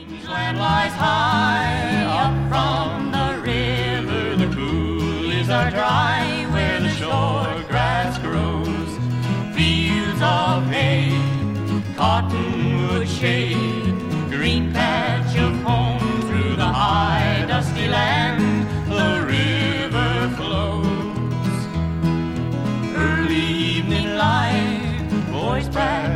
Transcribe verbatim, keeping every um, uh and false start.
Land lies high up from the river. The coulees are dry where the shore grass grows. Fields of hay, cottonwood shade, green patch of home through the high dusty land. The river flows. Early evening light, boys practice